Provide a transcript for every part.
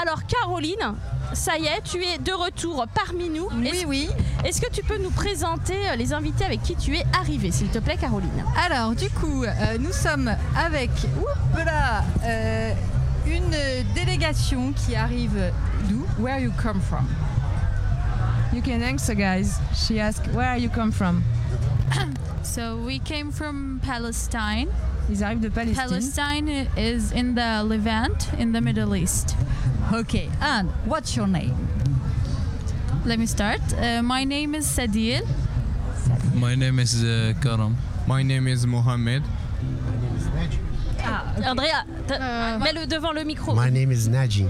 Alors Caroline, ça y est, tu es de retour parmi nous. Oui. Est-ce que tu peux nous présenter les invités avec qui tu es arrivée, s'il te plaît, Caroline? Alors du coup, nous sommes avec une délégation qui arrive d'où? Where you come from? You can answer, guys. She asked, where you come from? So we came from Palestine. Ils arrivent de Palestine. Palestine is in the Levant, in the Middle East. Okay, and what's your name? Let me start. My name is Sadil. My name is Karam. My name is Mohammed. Andrea, mets-le devant le micro. My name is Naji.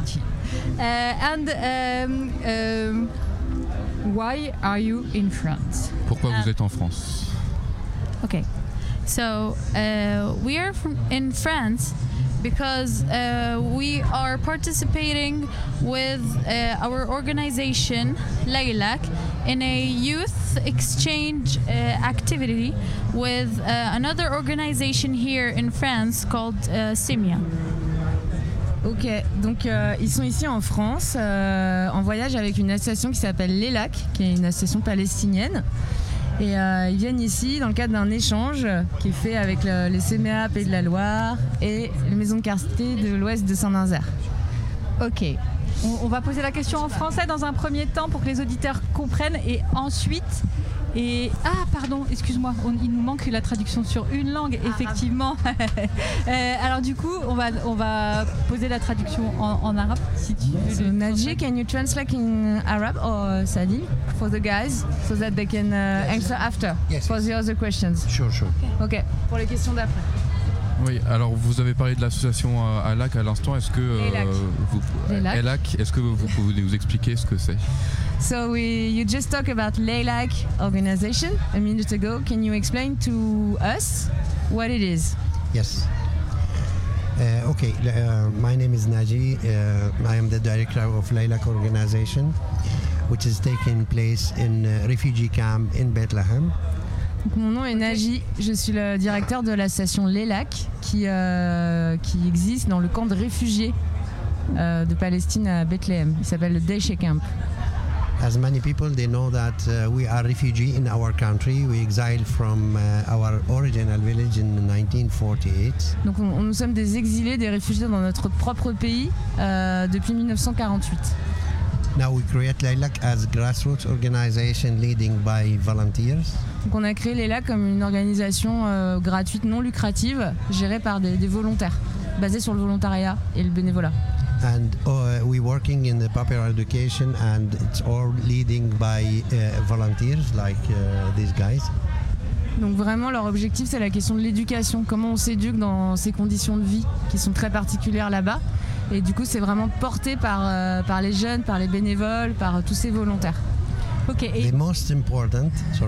Why are you in France? Pourquoi vous êtes en France? Okay. So we are in France because we are participating with our organization Laylac in a youth exchange activity with another organization here in France called Simia. Ok, donc ils sont ici en France en voyage avec une association qui s'appelle Laylac, qui est une association palestinienne. Et ils viennent ici dans le cadre d'un échange qui est fait avec les CMA Pays de la Loire et les maisons de quartier de l'ouest de Saint-Nazaire. Ok, on va poser la question en français dans un premier temps pour que les auditeurs comprennent et ensuite... pardon, excuse-moi, il nous manque la traduction sur une langue, effectivement. Alors du coup, on va poser la traduction en arabe, si tu veux. So Naji, can you translate in Arab or Sadi for the guys so that they can answer after for the other questions? Sure. Ok, pour les questions d'après. Oui, alors vous avez parlé de l'association ALAC à l'instant. Est-ce que vous pouvez nous expliquer ce que c'est? So you just talked about Laylac organization a minute ago. Can you explain to us what it is? Yes. Okay. My name is Naji. I am the director of Laylac organization, which is taking place in a refugee camp in Bethlehem. Donc, mon nom est Naji, je suis le directeur de l'association Laylac qui existe dans le camp de réfugiés de Palestine à Bethléem. Il s'appelle le Daishe Camp. As many people, they know that we are refugees in our country. We exiled from our original village in 1948. Donc nous sommes des exilés, des réfugiés dans notre propre pays depuis 1948. Now we create Laylac as grassroots organization leading by volunteers. Donc on a créé Laylac comme une organisation gratuite, non lucrative, gérée par des volontaires, basée sur le volontariat et le bénévolat. And we're working in the popular education and it's all leading by volunteers like these guys. Donc vraiment leur objectif c'est la question de l'éducation, comment on s'éduque dans ces conditions de vie qui sont très particulières là-bas. Et du coup c'est vraiment porté par les jeunes, par les bénévoles, par tous ces volontaires. The most important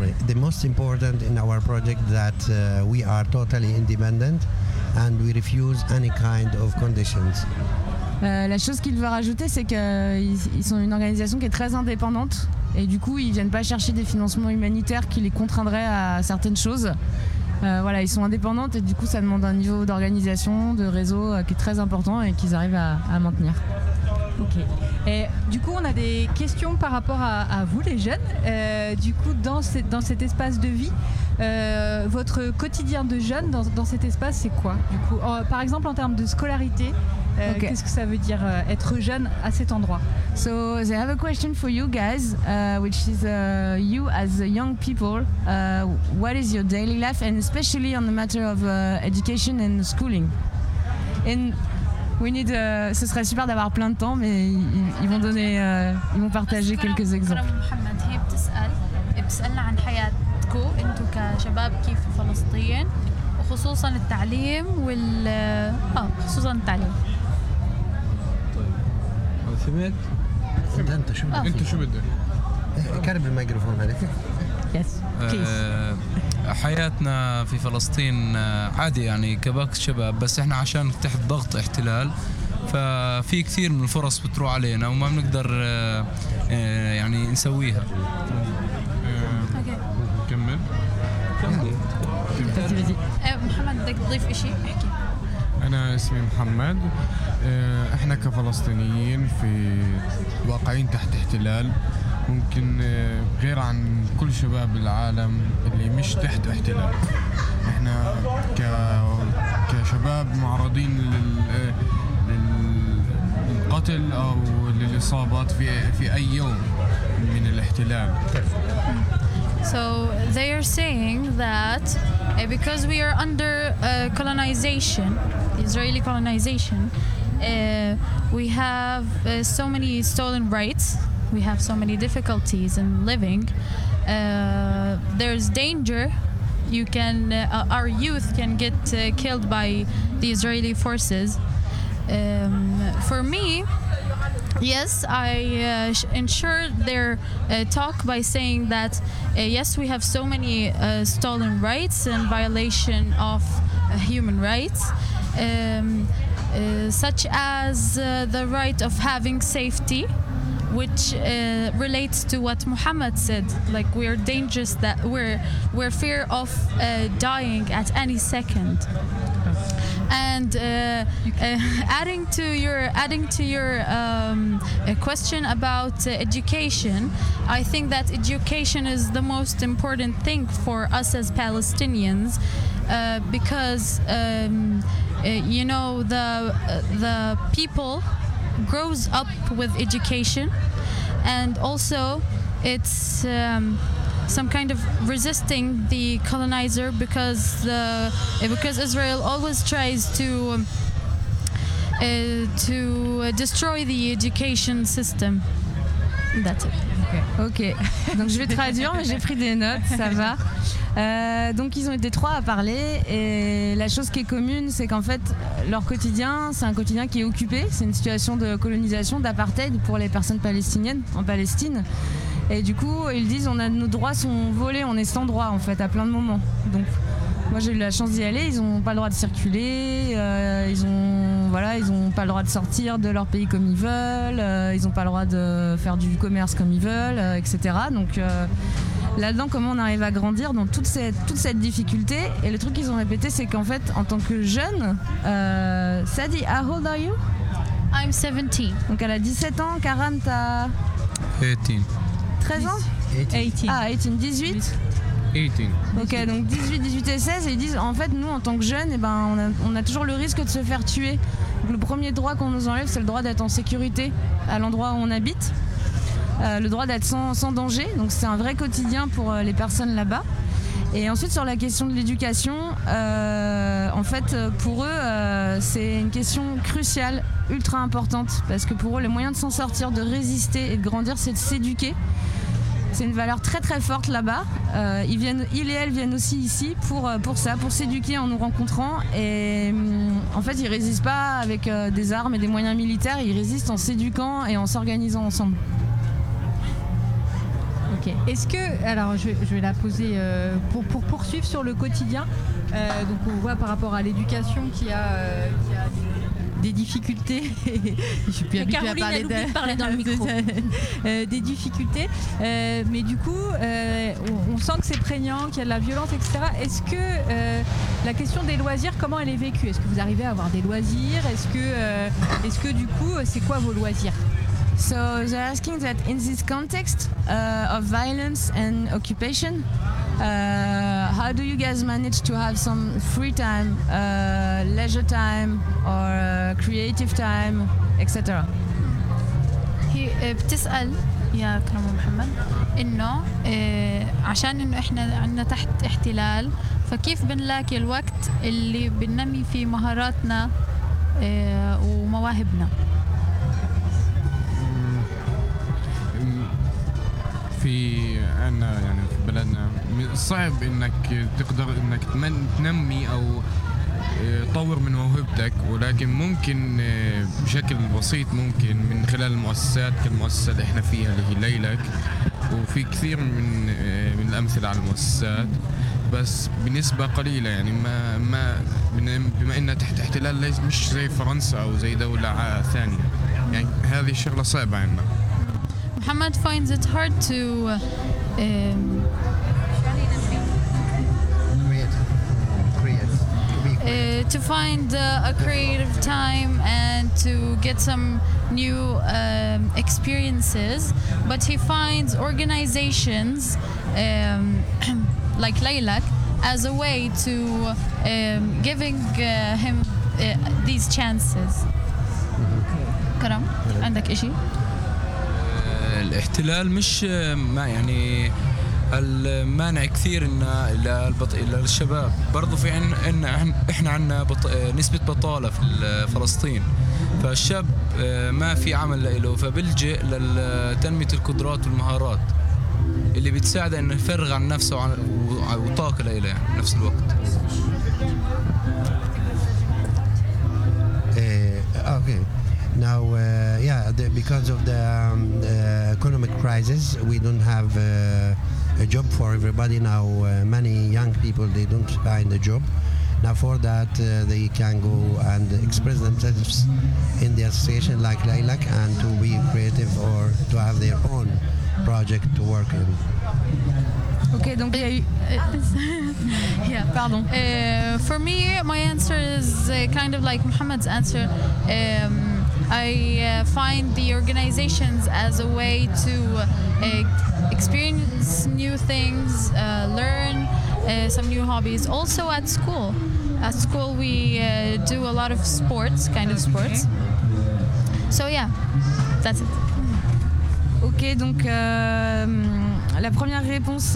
in our project that we are totally independent and we refuse any kind of conditions. La chose qu'il veut rajouter, c'est qu'ils sont une organisation qui est très indépendante et du coup, ils viennent pas chercher des financements humanitaires qui les contraindraient à certaines choses. Ils sont indépendants et du coup, ça demande un niveau d'organisation, de réseau qui est très important et qu'ils arrivent à maintenir. Ok. Et du coup, on a des questions par rapport à vous, les jeunes. Du coup, dans cet espace de vie, votre quotidien de jeune dans cet espace, c'est quoi? Du coup, par exemple, en termes de scolarité, qu'est-ce que ça veut dire être jeune à cet endroit? So they have a question for you guys, which is you as young people, what is your daily life, and especially on the matter of education and schooling? We need, ce serait super d'avoir plein de temps, mais ils vont partager quelques exemples. بتسألنا عن حياتكم انتم كشباب كيف في فلسطين وخصوصا التعليم خصوصا التعليم. سمعت؟ انت شو بدك؟ قرب الميكروفون عليك. Yes. حياتنا في فلسطين عادي يعني كباقي الشباب، بس احنا عشان تحت ضغط احتلال ففي كثير من الفرص بتروح علينا وما بنقدر يعني نسويها. كمل. محمد بدك تضيف إشي؟ احكي. أنا اسمي محمد. احنا كفلسطينيين في واقعين تحت احتلال، ممكن غير عن كل شباب العالم اللي مش تحت احتلال. احنا كشباب معرضين للقتل او للاصابات في اي يوم من الاحتلال. So they are saying that because we are under colonization, Israeli colonization, we have so many stolen rights, we have so many difficulties in living. There's danger. You can, our youth can get killed by the Israeli forces. For me, yes, I ensured their talk by saying that yes, we have so many stolen rights and violation of human rights, such as the right of having safety, which relates to what Muhammad said, like we're dangerous, that we're fear of dying at any second. And adding to your question about education, I think that education is the most important thing for us as Palestinians, because you know the people grows up with education, and also it's some kind of resisting the colonizer, because Israel always tries to destroy the education system. That's it. Ok, donc je vais traduire, mais j'ai pris des notes, ça va. Donc ils ont été 3 à parler, et la chose qui est commune, c'est qu'en fait leur quotidien, c'est un quotidien qui est occupé, c'est une situation de colonisation, d'apartheid pour les personnes palestiniennes en Palestine. Et du coup ils disent nos droits sont volés, on est sans droit en fait à plein de moments. Donc moi j'ai eu la chance d'y aller, ils n'ont pas le droit de circuler, ils n'ont pas le droit de sortir de leur pays comme ils veulent, ils n'ont pas le droit de faire du commerce comme ils veulent, etc. Donc là-dedans, comment on arrive à grandir dans toute cette difficulté. Et le truc qu'ils ont répété, c'est qu'en fait, en tant que jeune, Sadi, how old are you? I'm 17. Donc elle a 17 ans, Karan, t'as 18. 13 ans? 18. Ah, 18, 18. 18. Ok, donc 18, 18 et 16, et ils disent en fait nous en tant que jeunes, on a toujours le risque de se faire tuer. Donc, le premier droit qu'on nous enlève, c'est le droit d'être en sécurité à l'endroit où on habite, le droit d'être sans danger, donc c'est un vrai quotidien pour les personnes là-bas. Et ensuite sur la question de l'éducation, en fait pour eux c'est une question cruciale, ultra importante, parce que pour eux le moyen de s'en sortir, de résister et de grandir, c'est de s'éduquer. C'est une valeur très très forte là-bas. Ils et elles viennent aussi ici pour ça, pour s'éduquer en nous rencontrant. Et en fait, ils résistent pas avec des armes et des moyens militaires. Ils résistent en s'éduquant et en s'organisant ensemble. Ok. Est-ce que, alors je vais la poser pour poursuivre sur le quotidien. Donc on voit par rapport à l'éducation qu'il y a des difficultés. Je suis plus habituée à parler dans le micro. Des difficultés, mais du coup on sent que c'est prégnant, qu'il y a de la violence, etc. Est-ce que la question des loisirs, comment elle est vécue? Est-ce que vous arrivez à avoir des loisirs? Est-ce que du coup c'est quoi vos loisirs? So they're asking that in this context of violence and occupation, how do you guys manage to have some free time, leisure time, or creative time, etc.? هي بتسأل يا كرم محمد إنه عشان إنه إحنا عنا تحت احتلال، فكيف بنلاقي الوقت اللي بننمي فيه مهاراتنا ومواهبنا؟ في عنا يعني في بلدنا صعب انك تقدر انك تنمي او تطور من موهبتك، ولكن ممكن بشكل بسيط ممكن من خلال المؤسسات كالمؤسسة اللي احنا فيها اللي هي ليلك، وفي كثير من الامثلة على المؤسسات، بس بنسبة قليلة يعني ما بما انها تحت احتلال مش زي فرنسا او زي دولة ثانية، يعني هذه شغلة صعبة عندنا. Muhammad finds it hard to to find a creative time and to get some new experiences, but he finds organizations like Laylak as a way to giving him these chances. كرم عندك إشي؟ الاحتلال مش ما يعني المانع كثير إن للشباب برضو في إحنا عندنا نسبة بطالة في فلسطين، فالشاب ما في عمل له فبلجئ لتنمية القدرات والمهارات اللي بتساعده إنه يفرغ عن نفسه وطاقة له يعني بنفس الوقت. Okay. Now, because of the economic crisis, we don't have a job for everybody. Now, many young people, they don't find a job. Now, for that, they can go and express themselves in the association like Laylak and to be creative or to have their own project to work in. Ok, donc il y a eu... Yeah. Pardon. For me, my answer is kind of like Muhammad's answer. I find the organizations as a way to experience new things, learn some new hobbies. Also at school. At school we do a lot of sports, sports. So yeah, that's it. Ok, donc la première réponse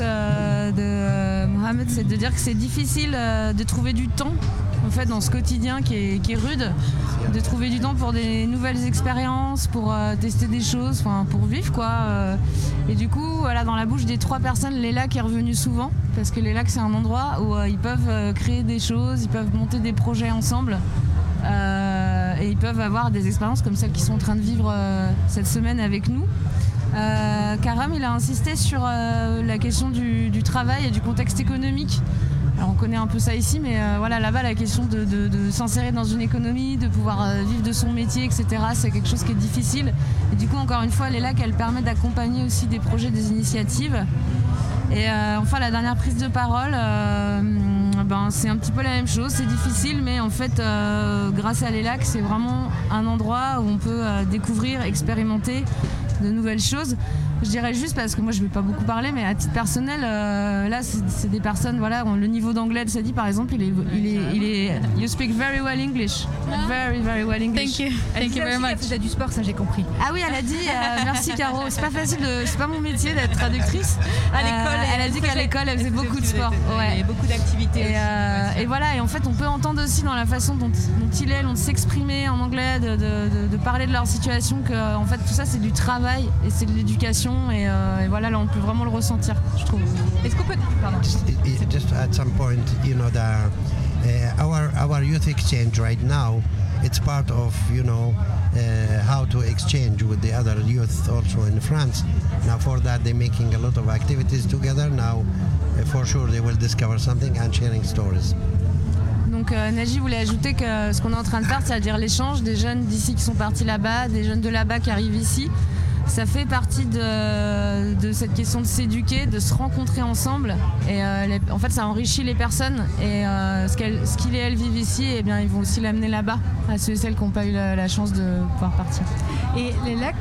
de Mohamed, c'est de dire que c'est difficile de trouver du temps en fait dans ce quotidien qui est rude, de trouver du temps pour des nouvelles expériences, pour tester des choses, pour vivre quoi. Et du coup, voilà, dans la bouche des 3 personnes, Laylak est revenu souvent parce que Laylak c'est un endroit où ils peuvent créer des choses, ils peuvent monter des projets ensemble. Et ils peuvent avoir des expériences comme celles qu'ils sont en train de vivre cette semaine avec nous. Karam, il a insisté sur la question du travail et du contexte économique. Alors on connaît un peu ça ici, mais voilà, là-bas, la question de s'insérer dans une économie, de pouvoir vivre de son métier, etc., c'est quelque chose qui est difficile. Et du coup, encore une fois, Laylak, elle permet d'accompagner aussi des projets, des initiatives. Et enfin, la dernière prise de parole, c'est un petit peu la même chose, c'est difficile, mais en fait, grâce à Laylak, c'est vraiment un endroit où on peut découvrir, expérimenter de nouvelles choses. Je dirais juste, parce que moi je ne vais pas beaucoup parler, mais à titre personnel, là c'est des personnes, voilà, le niveau d'anglais de Sadie par exemple, il est you speak very well English. Very, very well English. Thank you. Thank you very much. Elle faisait du sport, ça j'ai compris. Ah oui, elle a dit, merci Caro, c'est pas facile, c'est pas mon métier d'être traductrice. À l'école, elle a dit qu'à l'école elle faisait beaucoup de sport. Ouais. Et beaucoup d'activités. Et voilà, et en fait on peut entendre aussi dans la façon dont ils s'exprimer en anglais, de parler de leur situation, que en fait tout ça c'est du travail et c'est de l'éducation. Et voilà, là on peut vraiment le ressentir, je trouve. Est-ce qu'on peut... Pardon. Just at some point, you know, our youth exchange right now, it's part of, you know, how to exchange with the other youth also in France. Now for that they're making a lot of activities together. Now for sure they will discover something and sharing stories. Donc Naji voulait ajouter que ce qu'on est en train de faire, c'est-à-dire l'échange des jeunes d'ici qui sont partis là-bas, des jeunes de là-bas qui arrivent ici. Ça fait partie de cette question de s'éduquer, de se rencontrer ensemble. Et en fait, ça enrichit les personnes. Et ce qu'ils et elles vivent ici, eh bien, ils vont aussi l'amener là-bas, à ceux et celles qui n'ont pas eu la chance de pouvoir partir. Et Laylak,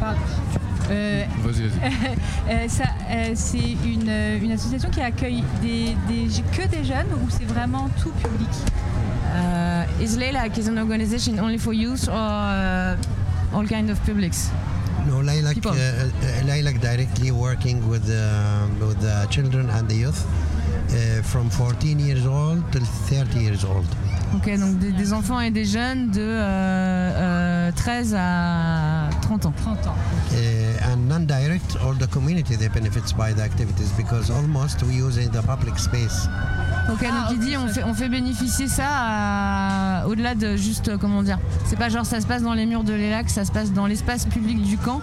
c'est une association qui accueille que des jeunes ou c'est vraiment tout public? Is Laylak an organization only for youth or all kind of publics? No, Laylak directly working with the children and the youth from 14 years old till 30 years old. Ok, donc des enfants et des jeunes de 13 à 30 ans. And non-direct, all the community they benefits by the activities because almost we use in the public space. Ok, donc il dit on fait bénéficier ça au-delà de juste, comment dire, c'est pas genre ça se passe dans les murs de Laylak, ça se passe dans l'espace public du camp.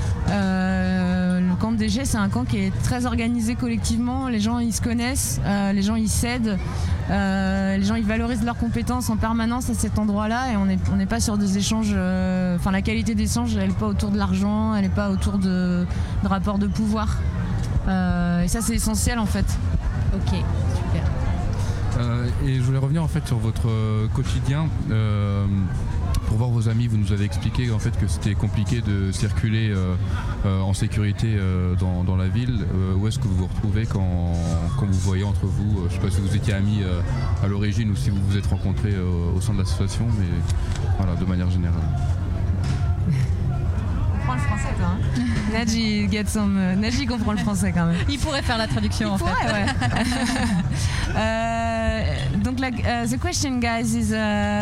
Le camp de déchets, c'est un camp qui est très organisé collectivement, les gens ils se connaissent, les gens ils s'aident, les gens ils valorisent leurs compétences en permanence à cet endroit-là et on n'est pas sur des échanges, la qualité d'échange elle n'est pas autour de l'argent, elle n'est pas autour de rapports de pouvoir. Et ça c'est essentiel en fait. Ok, super. Et je voulais revenir en fait sur votre quotidien. Pour voir vos amis, vous nous avez expliqué en fait que c'était compliqué de circuler en sécurité dans la ville. Où est-ce que vous vous retrouvez quand vous voyez entre vous? Je ne sais pas si vous étiez amis à l'origine ou si vous vous êtes rencontrés au sein de l'association, mais voilà, de manière générale. On comprend le français, toi, hein? Naji comprend le français quand même. Il pourrait faire la traduction en fait. Ouais. Donc, the question, guys, is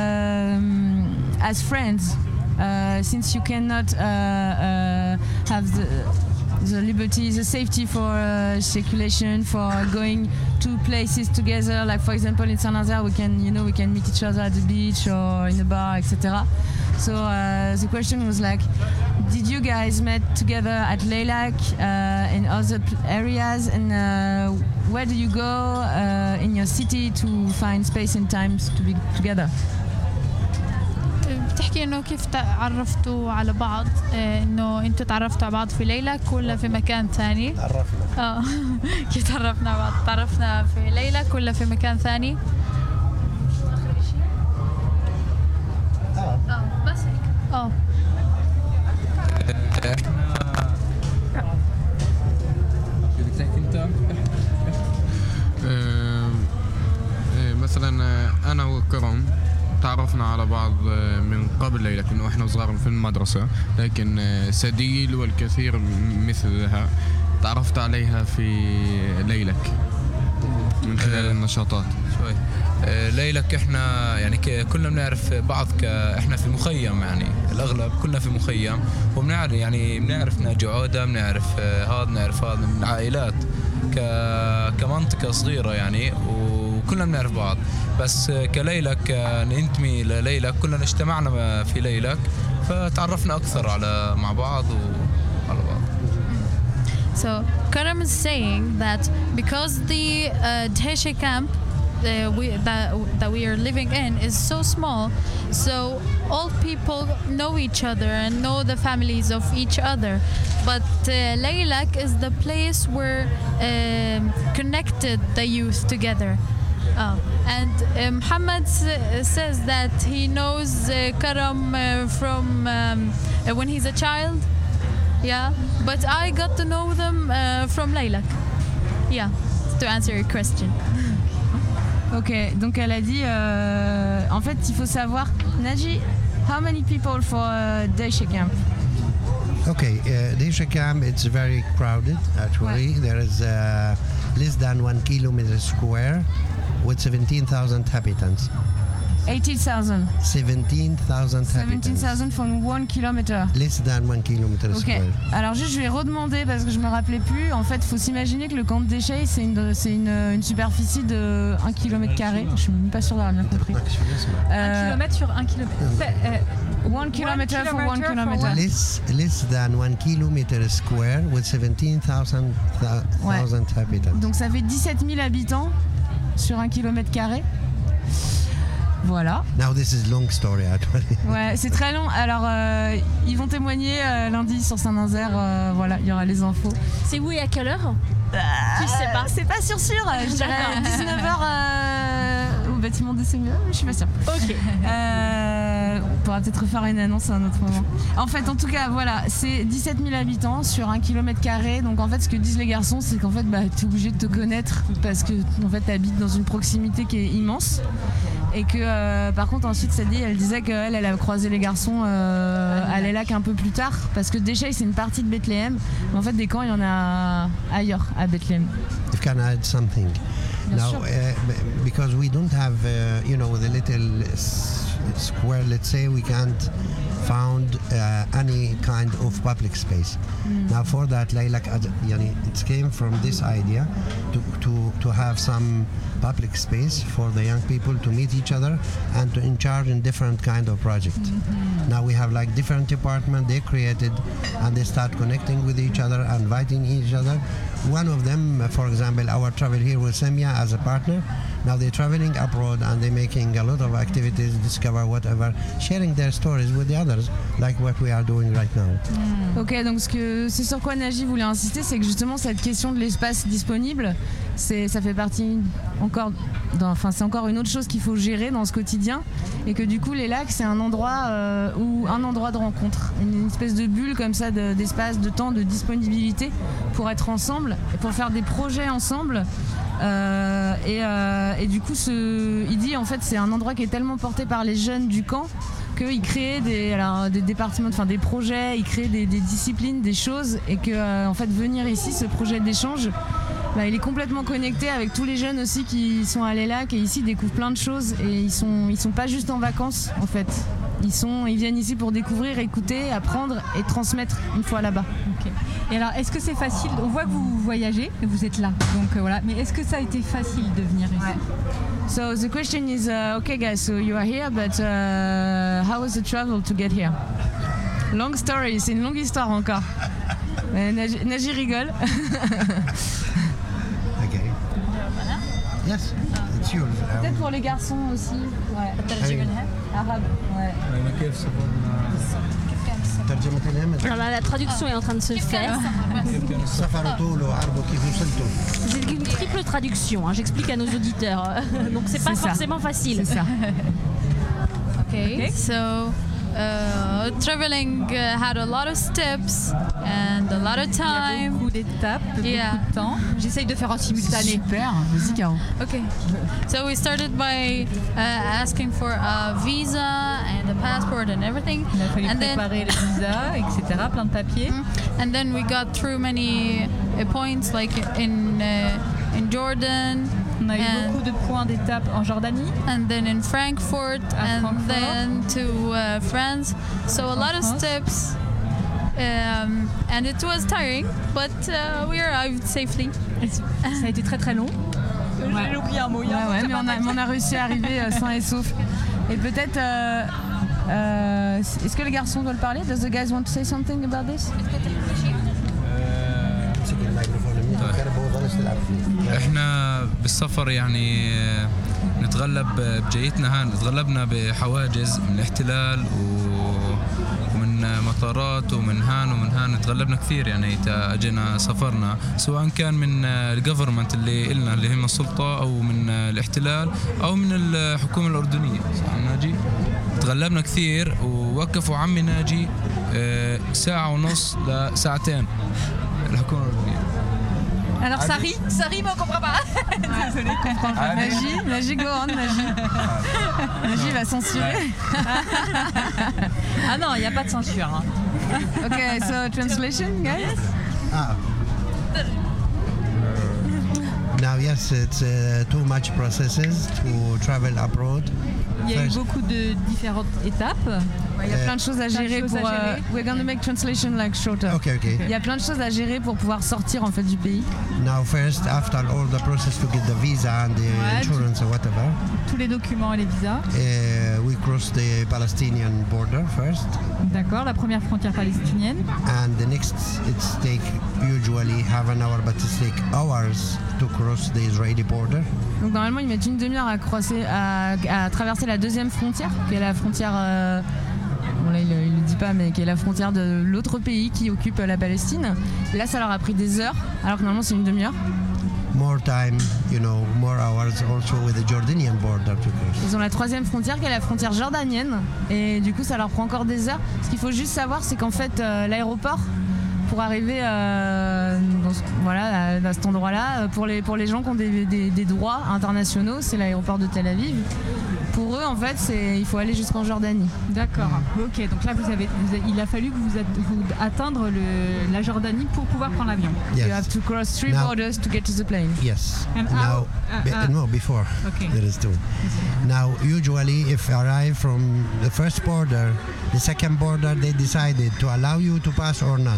as friends, since you cannot have the liberty, the safety for circulation, for going to places together. Like for example, in Saint-Nazaire, we can meet each other at the beach or in a bar, etc. So the question was like, did you guys met together at Leylak in other areas, and where do you go in your city to find space and times to be together? بتحكي انه كيف تعرفتوا على بعض، انه انتوا تعرفتوا على بعض في ليلك ولا في مكان ثاني؟ تعرفنا. كيف تعرفنا على بعض؟ تعرفنا في ليلك ولا في مكان ثاني؟ بس هيك. مثلا انا وكرم تعرفنا على بعض من قبل ليلك انه احنا صغار في المدرسه، لكن سديل والكثير مثلها تعرفت عليها في ليلك من خلال النشاطات. شوي ليلك احنا يعني كلنا بنعرف بعض، احنا في مخيم، يعني الاغلب كلنا في مخيم، وبنعرف يعني بنعرف ناجي عوده، بنعرف هذا من عائلات كمنطقه صغيره يعني، وكلنا بنعرف بعض. بس كليلك ننتمي لليلك، كلنا اجتمعنا في ليلك فتعرفنا اكثر مع بعض وعلى بعض. So Karam is saying that because the Dheshe camp that we are living in is so small, so all people know each other and know the families of each other. But Leylak is the place where connected the youth together. And Muhammad says that he knows Karam from when he's a child. Yeah, but I got to know them from Leylak. Yeah, to answer your question. Ok, donc elle a dit, en fait, il faut savoir, Naji, how many people for Dheshe camp? Okay, Dheshe camp, it's very crowded, actually. There is less than 1 kilometer square with 17,000 inhabitants. 18,000. 17,000 inhabitants. 17,000 from 1 kilometer. Less than 1 kilometer square. Alors juste, je vais redemander parce que je me rappelais plus. En fait, il faut s'imaginer que le camp de déchets, c'est une superficie de 1 km². Je suis même pas sûre d'avoir bien compris. 1 km sur 1 km. 1 km for 1 km. Less than 1 kilometer square with 17,000 inhabitants. Donc ça fait 17 000 habitants sur 1 km². Voilà. Now this is long story actually. Ouais, c'est très long. Alors ils vont témoigner lundi sur Saint-Nazaire. Voilà, il y aura les infos. C'est où et à quelle heure? Tu sais pas. C'est pas sûr. Je dirais 19h au bâtiment des Sémias, mais je suis pas sûre. Ok. On pourra peut-être refaire une annonce à un autre moment. En fait, en tout cas, voilà, c'est 17 000 habitants sur 1 km². Donc en fait, ce que disent les garçons, c'est qu'en fait, t'es obligé de te connaître parce que en fait, t'habites dans une proximité qui est immense. Et que par contre ensuite Sadie elle disait qu'elle a croisé les garçons à Leylak un peu plus tard parce que Dheshe c'est une partie de Bethléem, mais en fait des camps il y en a ailleurs à Bethléem. If can I add something? Now because we don't have the little square, let's say, we can't found any kind of public space. Now for that Leylak it came from this idea to have some public space for the young people to meet each other and to in charge in different kind of project. Now we have like different departments they created and they start connecting with each other, inviting each other. One of them, for example, our travel here with Semia as a partner, Now they're traveling abroad and they're making a lot of activities, discover whatever, sharing their stories with the others, like what we are doing right now. Ok, donc c'est sur quoi Naji voulait insister, c'est que justement cette question de l'espace disponible, ça fait partie c'est encore une autre chose qu'il faut gérer dans ce quotidien, et que du coup les lacs c'est un endroit de rencontre, une espèce de bulle comme ça d'espace, de temps, de disponibilité pour être ensemble et pour faire des projets ensemble. Et du coup, il dit en fait c'est un endroit qui est tellement porté par les jeunes du camp qu'ils créent des départements, enfin des projets, ils créent des disciplines, des choses, et que en fait venir ici, ce projet d'échange, il est complètement connecté avec tous les jeunes aussi qui sont à l'ELAC et ici découvrent plein de choses, et ils sont pas juste en vacances en fait. Ils viennent ici pour découvrir, écouter, apprendre et transmettre une fois là-bas. Okay. Et alors, est-ce que c'est facile? On voit que vous voyagez et vous êtes là. Donc voilà. Mais est-ce que ça a été facile de venir ici? So the question is, okay guys, so you are here, but how was the travel to get here? Long story, c'est une longue histoire encore. Naji rigole. Okay. Yes, it's yours. Peut-être pour les garçons aussi. Ouais. Arabe. Ouais. Alors la traduction est en train de se faire. C'est une triple traduction, hein, j'explique à nos auditeurs. Donc c'est pas forcément facile. C'est ça. Okay, so traveling had a lot of steps and a lot of Il y a time. beaucoup d'étapes, beaucoup de temps. J'essaye de faire en simultané. Super, vas-y Caro. Okay, so we started by asking for a visa and a passport and everything. Il a fallu préparer le visa, etc., plein de papiers. And then we got through many points, like in Jordan. On a eu beaucoup de points d'étape en Jordanie. And then in Frankfurt, then to France. So a lot of steps. And it was tiring, but we arrived safely. Ça a été très très long. J'ai oublié un mot. Ouais, mais on a réussi à arriver sain et sauf. Et peut-être, est-ce que les garçons veulent parler? Does the guys want to say something about this? احنا بالسفر يعني نتغلب بجيتنا تغلبنا بحواجز من الاحتلال ومن مطارات ومن هان تغلبنا كثير يعني اجينا سفرنا، سواء كان من الجفرمنت اللي هم السلطه او من الاحتلال او من الحكومه الاردنيه. ناجي تغلبنا كثير ووقفوا عمي ناجي ساعه ونص لساعتين الحكومه الاردنيه. Alors ça rit, mais on comprend pas. Désolée, je comprends pas. Naji, go on, Naji. Naji va censurer. Ah non, il n'y a pas de censure. Hein. Okay, so translation, guys? Now, yes, it's too much processes to travel abroad. Il y a eu beaucoup de différentes étapes. Il y a plein de choses à gérer pour. We're gonna make translation like shorter. Okay. Il y a plein de choses à gérer pour pouvoir sortir en fait du pays. Now, first, after all the process to get the visa and the insurance or whatever, tous les documents et les visas. We cross the Palestinian border first. D'accord, la première frontière palestinienne. And the next, it's take usually half an hour, but it's take hours to cross the Israeli border. Donc normalement ils mettent une demi-heure à traverser la deuxième frontière, qui est la frontière, bon là il le dit pas, mais qui est la frontière de l'autre pays qui occupe la Palestine. Et là ça leur a pris des heures, alors que normalement c'est une demi-heure. More time, more hours also with the Jordanian border to cross. Ils ont la troisième frontière qui est la frontière jordanienne, et du coup ça leur prend encore des heures. Ce qu'il faut juste savoir, c'est qu'en fait l'aéroport, pour arriver à cet endroit-là, pour les gens qui ont des droits internationaux, c'est l'aéroport de Tel Aviv. Pour eux, en fait, il faut aller jusqu'en Jordanie. D'accord. Ok, donc là, il a fallu que vous atteindre la Jordanie pour pouvoir prendre l'avion. Yes. You have to cross 3 borders to get to the plane. Yes. And No, before. Okay. There is 2. Now, usually, if you arrive from the first border, the second border, they decided to allow you to pass or not.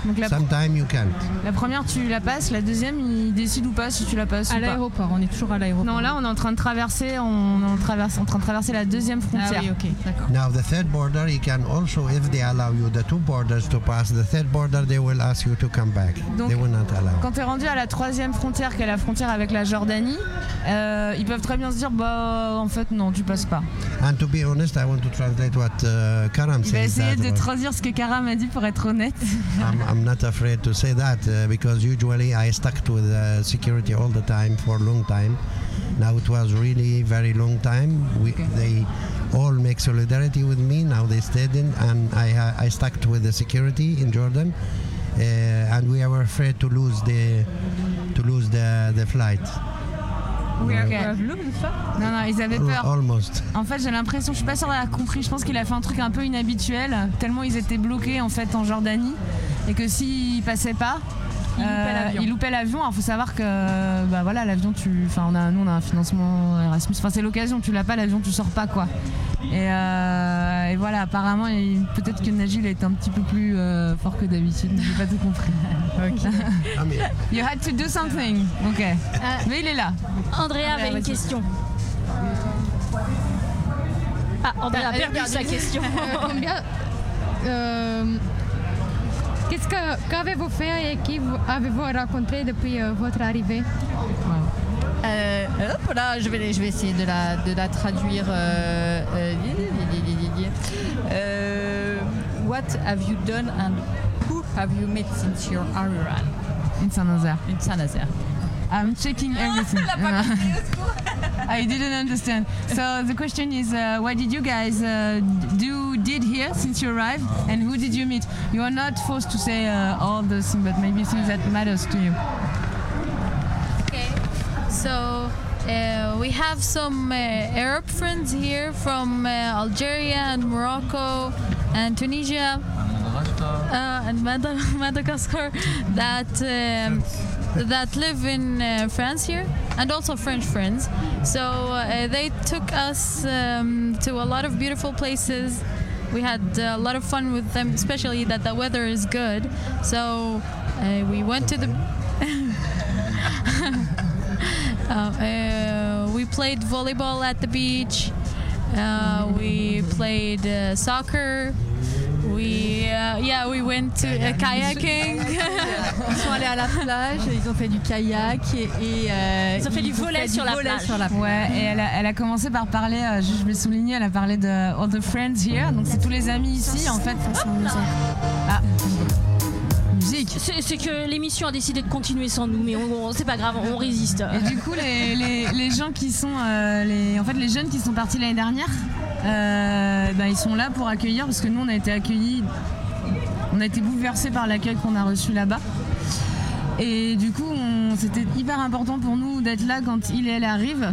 Donc Sometimes you can't. la première tu la passes, la deuxième il décide ou pas si tu la passes À ou pas. l'aéroport, on est toujours à l'aéroport. Non, là on est en train de traverser, en train de traverser la deuxième frontière. Ah oui, ok, d'accord. Now the third border, you can also, if they allow you the two borders to pass, the third border they will ask you to come back. Donc, They will not allow. Quand tu es rendu à la troisième frontière, qui est la frontière avec la Jordanie, ils peuvent très bien se dire bah en fait non tu passes pas. And to be honest, I want to translate what Karam Il va says. essayer that de traduire ce que Karam a dit pour être honnête. I'm not afraid to say that because usually I stuck to the security all the time for a long time. Now it was really very long time. They all make solidarity with me. Now they stayed in, and I stuck with the security in Jordan, and we were afraid to lose the flight. Non, ils avaient peur. Almost. En fait, j'ai l'impression, je suis pas sûre d'avoir compris. Je pense qu'il a fait un truc un peu inhabituel, tellement ils étaient bloqués en fait en Jordanie, et que s'ils passaient pas, ils loupaient l'avion. Alors, faut savoir que, bah voilà, l'avion, nous on a un financement Erasmus. Enfin, c'est l'occasion. Tu l'as pas, l'avion, tu sors pas quoi. Et voilà, apparemment, peut-être que Najil est un petit peu plus fort que d'habitude. J'ai pas tout compris. You had to do something. Ok. Mais il est là. Andrea avait une question. Ah, Andrea a perdu sa question. Qu'avez-vous fait et qui avez-vous rencontré depuis votre arrivée? Hop là, je vais essayer de la traduire. What have you done and who have you met since your arrival? In Saint-Nazaire. In Saint-Nazaire. I'm checking everything. I didn't understand. So the question is, what did you guys did here since you arrived, and who did you meet? You are not forced to say all the things, but maybe things that matters to you. Okay, so we have some Arab friends here from Algeria and Morocco and Tunisia and Madagascar that live in France here, and also French friends. So they took us to a lot of beautiful places. We had a lot of fun with them, especially that the weather is good. So we went to the we played volleyball at the beach. We played soccer. We went to kayaking. Ils sont allés à la plage, ils ont fait du kayak et ils ont fait du volley sur la plage. Ouais, et elle a commencé par parler, je vais souligner, elle a parlé de all the friends here, donc c'est tous les amis ici en fait. Ah. Musique. C'est que l'émission a décidé de continuer sans nous, mais c'est pas grave, on résiste. Et du coup, les gens qui sont, les jeunes qui sont partis l'année dernière, ils sont là pour accueillir, parce que nous on a été accueillis, on a été bouleversés par l'accueil qu'on a reçu là-bas. Et du coup, c'était hyper important pour nous d'être là quand il et elle arrivent.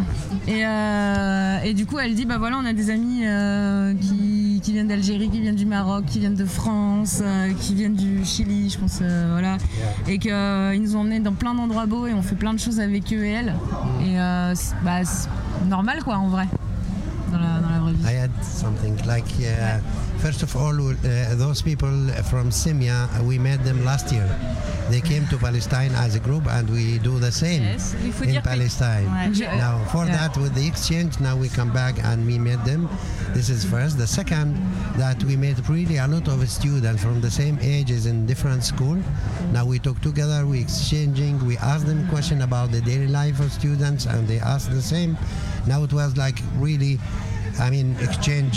Et du coup, elle dit, bah voilà, on a des amis qui viennent d'Algérie, qui viennent du Maroc, qui viennent de France, qui viennent du Chili, je pense, voilà. Et qu'ils nous ont emmenés dans plein d'endroits beaux et on fait plein de choses avec eux et elles. Et c'est normal, quoi, en vrai, dans la vraie vie. I had something like, first of all, those people from Simia, we met them last year. They came to Palestine as a group, and we do the same in Palestine. Now, for that, with the exchange, now we come back and we met them. This is first. The second, that we met really a lot of students from the same ages in different schools. Now we talk together, we exchanging, we ask them questions about the daily life of students, and they ask the same. Now it was like really, exchange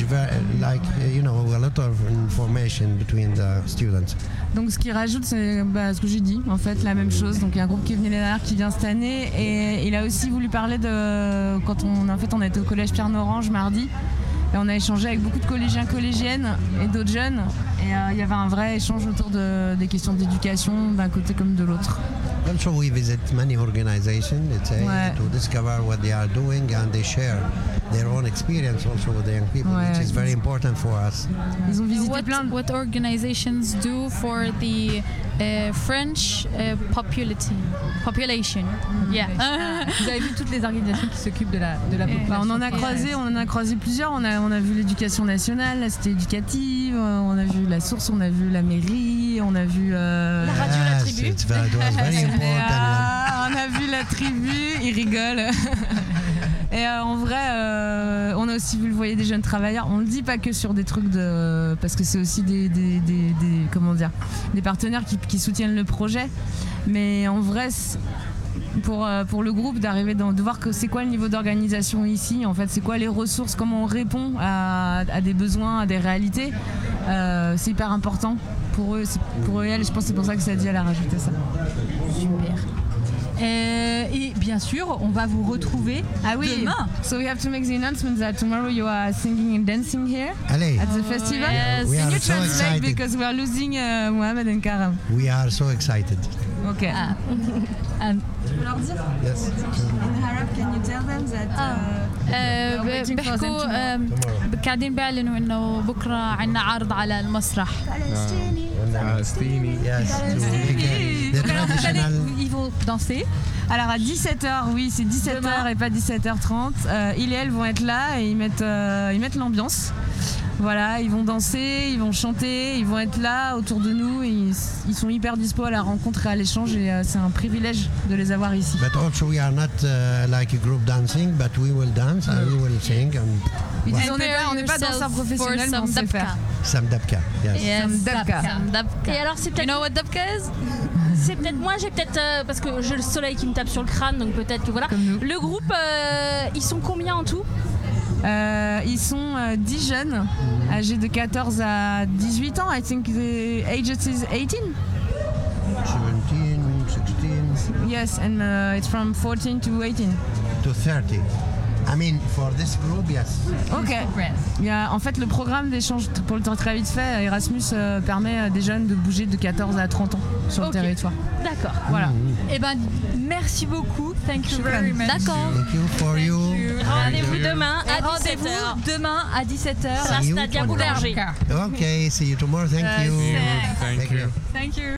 a lot of information between the students. Donc ce qu'il rajoute, c'est ce que j'ai dit, en fait, la même chose. Donc il y a un groupe qui est venu l'année dernière, qui vient cette année, et il a aussi voulu parler de quand on a été au collège Pierre-Norange mardi, et on a échangé avec beaucoup de collégiens, collégiennes et d'autres jeunes, et il y avait un vrai échange autour des questions d'éducation d'un côté comme de l'autre. Also, we visit many organizations, to discover what they are doing, and they share their own experience also with the young people, which is very important for us. Ils ont visité what organizations do for the French population. Yeah. Vous avez vu toutes les organisations qui s'occupent de la population. On en a croisé plusieurs. On a vu l'éducation nationale, la cité éducative, on a vu la source, on a vu la mairie, on a vu it was very important. On a vu la tribu, ils rigolent. Et en vrai, on a aussi vu le foyer des jeunes travailleurs. On le dit pas que sur des trucs de... Parce que c'est aussi des comment dire, des partenaires qui soutiennent le projet. Mais en vrai, pour le groupe, d'arriver de voir que c'est quoi le niveau d'organisation ici, en fait, c'est quoi les ressources, comment on répond à des besoins, à des réalités, c'est hyper important pour eux, pour eux et elles. Je pense que c'est pour ça que Sadia elle a rajouté ça. Super. Et bien sûr, on va vous retrouver demain. So we have to make the announcement that tomorrow you are singing and dancing here Allez. at the festival. Yes. We Can are you so translate excited. because we are losing Mohamed and Karam? We are so excited. Okay. Tu peux leur dire? Yes. In Arab, can you tell them that we're waiting for them بيحكوا tomorrow? قاعدين بيعلنوا انه بكره عندنا عرض على المسرح. فلسطيني. Yes. To make the traditional. Ils vont danser. Alors à 17h, oui, c'est 17h et pas 17h30. Ils et elles vont être là et ils mettent l'ambiance. Voilà, ils vont danser, ils vont chanter, ils vont être là autour de nous. Et ils sont hyper dispo à la rencontre et à l'échange et c'est un privilège de les avoir ici. But also we are not like a group dancing, but we will dance and we will sing and Ils disent, Prepare on n'est pas danseurs yourself professionnels, mais for on sait some faire. some dabka. Yes. Yes. dabka. Some dabka. Et alors c'est You peut-être know what dabka is? c'est peut-être moi, j'ai peut-être parce que j'ai le soleil qui me tape sur le crâne, donc peut-être que voilà. Comme nous. Le groupe, ils sont combien en tout? Ils sont 10 jeunes, âgés de 14 à 18 ans. I think the age is 18. 17, 16 Yes, and it's from 14 to 18. to 30. I mean, for this group, yes. Ok. En fait, le programme d'échange pour le temps très vite fait, Erasmus permet à des jeunes de bouger de 14 à 30 ans sur le territoire. D'accord. Voilà. Eh ben, merci beaucoup. Thank you very much. D'accord. Thank you for you. Rendez-vous demain Et à 17h. rendez-vous demain à 17h. La See you Stadia tomorrow. Boulanger. Okay, see you tomorrow. Thank you. Thank you. Thank you.